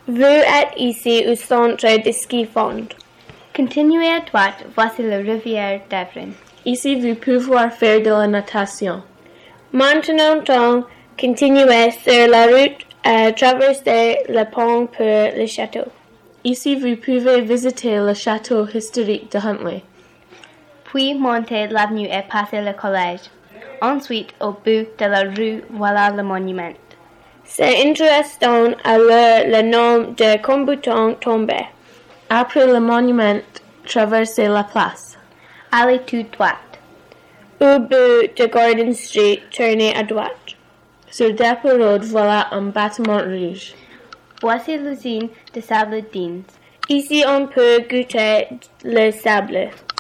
Vous êtes ici au centre de ski fond. Continuez à droite, voici la rivière d'Evrin. Ici, vous pouvez faire de la natation. Maintenant, continuez sur la route à traverser le pont pour le château. Ici, vous pouvez visiter le château historique de Huntley. Puis montez l'avenue et passez le collège. Ensuite, au bout de la rue, voilà le monument. C'est intéressant alors le nom de Courbouton tombé. Après le monument, traversez la place. Allez tout droit. Au bout de Gordon Street, tournez à droite. Sur Depot Road, voilà un bâtiment rouge. Voici l'usine de sable d'Inns. Ici, on peut goûter le sable.